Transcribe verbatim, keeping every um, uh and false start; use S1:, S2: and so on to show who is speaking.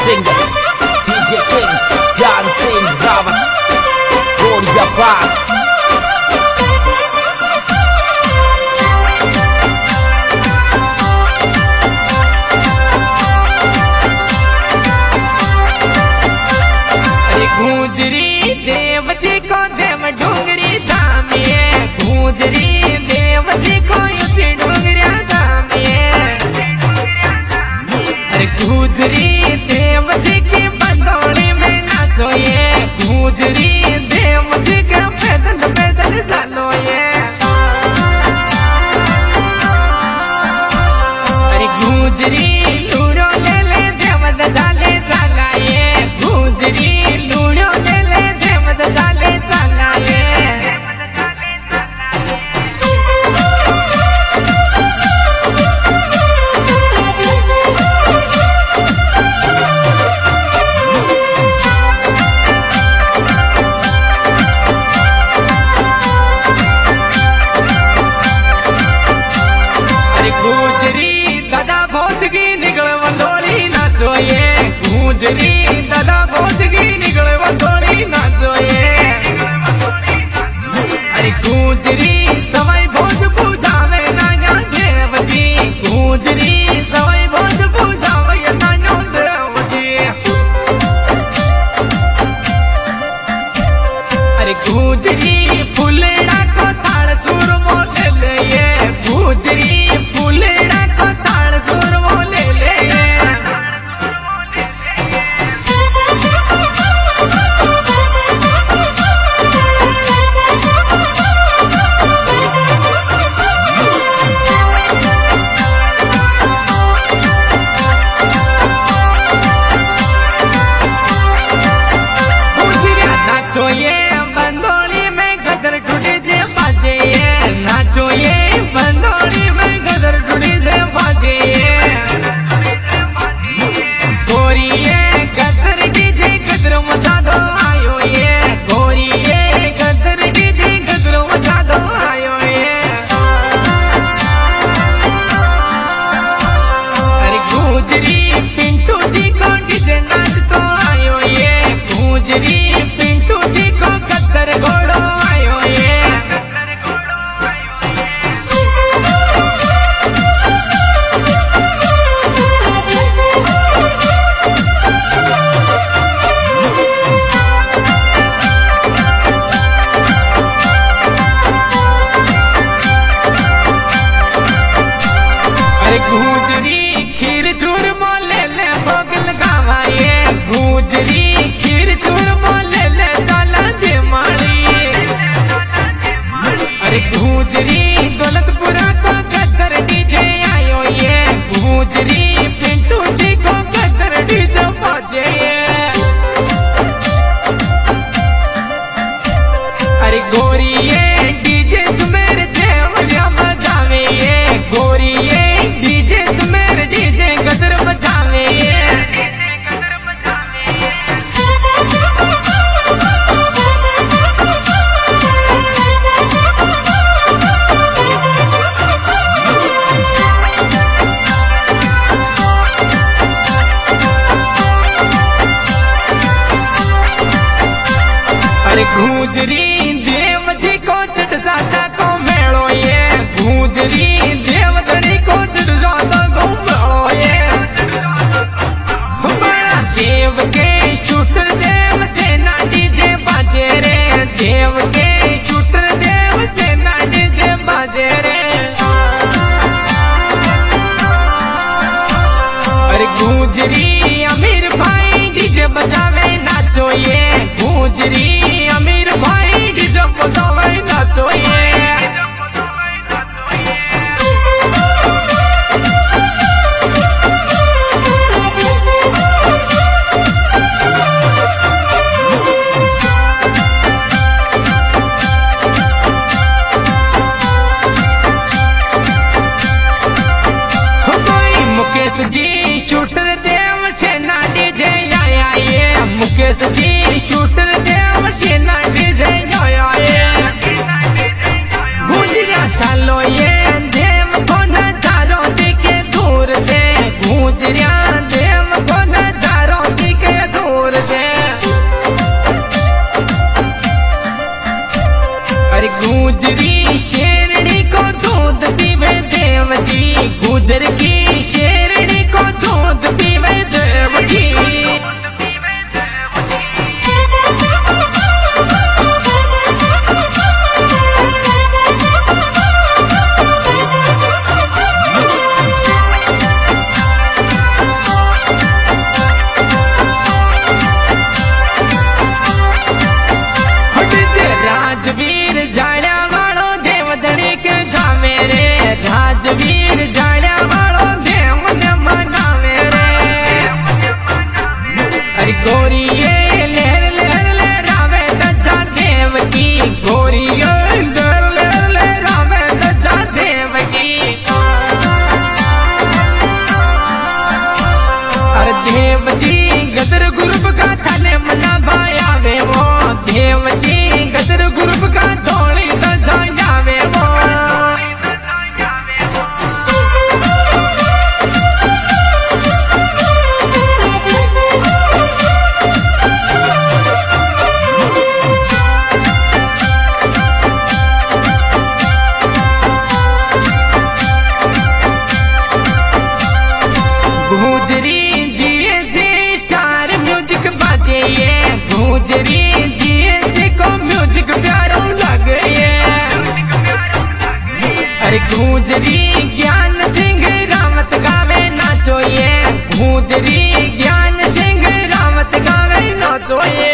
S1: singer, D J King, dancing drama, Gloria Paz.
S2: अरे गूंजरी देव जी को देव डूंगरी धामिए, गूंजरी देव जी को उसी डूंगरिया धामिए। अरे गूंजरी देव जी की बंदोड़ी में नाचो ये, गूंजरी देव जी के पैदल पैदल चलो ये। अरे गूंजरी लूड़ो ले ले देव जाले चला ये, गूंजरी लूड़ो ले ले देव जाले चला ये। गूंजरी दादा भोज की निकल वंदोली नाचो ये, गूंजरी दादा भोज की निकल वंदोली नाचो ये। अरे गूंजरी सवाई भोज पूजावे नाना देव जी, गूंजरी सवाई भोज पूजावे नाना देव जी। अरे गूंजरी फुलेड़ा को ताल सुर मोले ले ये, गूंजरी फुलेड़ा को ताल सुर मोले ले ये। गूंजरिया नाचो ये बंदोली में गदर टूटे जे बाजे ये, नाचो ये बंदोली में गदर टूटे जे बाजे ये। गोरी ये गदर डीजे गदर मचा दो आयो ये, गोरी ये गदर डीजे गदर मचा दो आयो ये। अरे गूंजरी पिंटू जी को डीजे नाच तो आयो ये, गूंजरी पिंटू जी को गदर घोड़ो आयो ये। अरे गूंजरी खीर चूर मोले ले भोग लगावा ये, गूंजरी खीर चूर मोले ले चाला दे माली। अरे गूंजरी दौलतपुरा को गदर डीजे आयो ये, गूंजरी पिंटू जी को गदर डीजे बाजे ये। अरे गोरी ये डीजे सुमेर देव बजावे ये, गोरी ये डीजे सुमेर डीजे गदर बजावे ये। अरे गूंजरी देव जी को चढ़ जाता को मेड़ो ये, गूंजरी देव धनी को चढ़ जाता को मेड़ो ये। बड़ा देव के शूटर देव से ना डीजे बाजे रे, देव के शूटर देव से ना डीजे बाजे रे। अरे गूंजरी अमीर भाई डीजे बजावे नाचो ये, गूंजरी अमीर भाई डीजे बजावे नाचो ये। मुकेश जी शूटर देव सेना डीजे आया ये, मुकेश जी शूटर देव सेना डीजे आया ये। गूंजरिया चलो ये देव को नजारो देखे दूर से, गूंजरिया देव को नजारो गोरिये लहर लहर लहरावे दज्जा देव की गोरिये लहर लहर लहरावे दज्जा देव की अरे देव जी गदर ग्रुप का थाने मना भाया वे वो देव जी गदर ग्रुप का धोली दज्जा जावे वो गुजरी जिए जी तार म्यूजिक बाजे ये गुजरी जिए जी को म्यूजिक प्यारो लगे ये अरे गुजरी ज्ञान सिंह रावत गावे नाचो ये गुजरी ज्ञान सिंह रावत गावे नाचो ये